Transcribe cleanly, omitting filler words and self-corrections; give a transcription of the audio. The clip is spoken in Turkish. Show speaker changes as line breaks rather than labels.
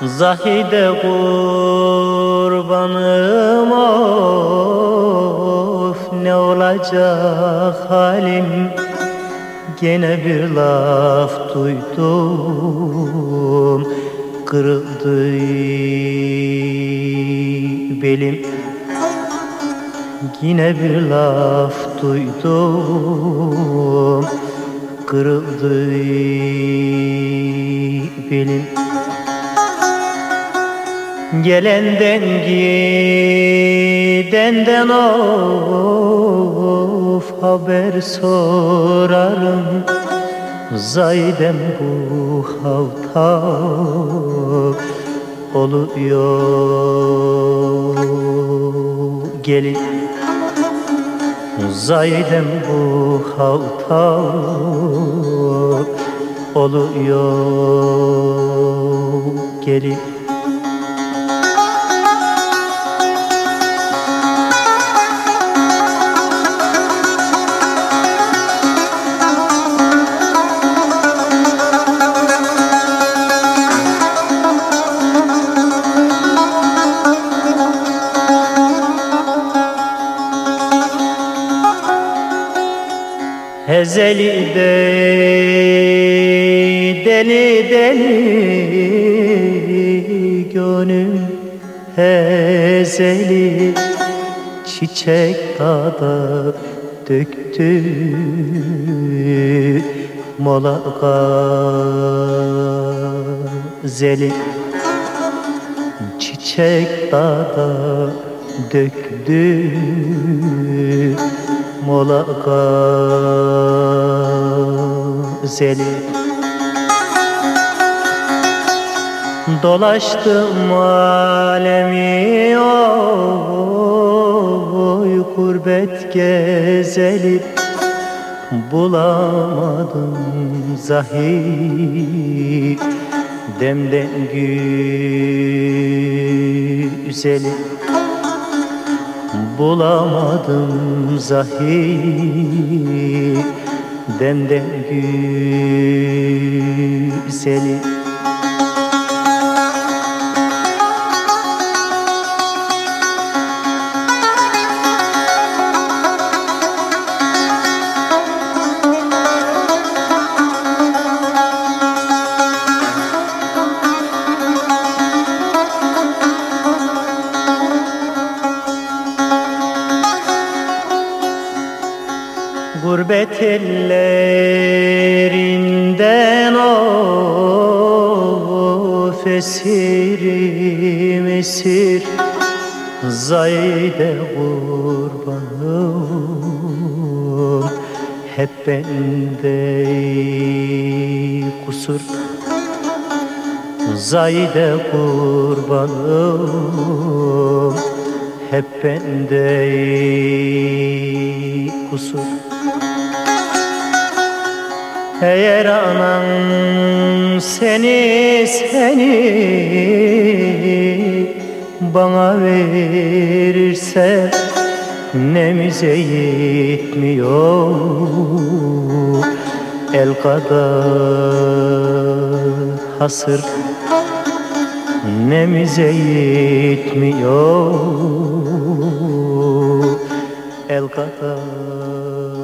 Zahide kurbanım of, ne olacak halim? Gene bir laf duydum, kırıldı belim. Yine bir laf duydum, kırıldı belim. Gelenden gidenden of, haber sorarım. Zahidem bu havta oluyor gelin. Zahidem bu havta oluyor gelin. Hezeli de deli deli gönlüm hezeli, çiçek dağda döktü mola gazeli. Çiçek dağda döktü mola gazeli. Dolaştım alemi oy, gurbet gezeli, bulamadım zahir demden güzeli. Bulamadım zahir demden güzeli. Gurbet ellerinden of, esirim esir. Zahide kurbanım, hep bende kusur. Zahide kurbanım, hep bende kusur. Eğer anan seni bana verirse, nemize yetmiyor el kadar hasır. Nemize yetmiyor el kadar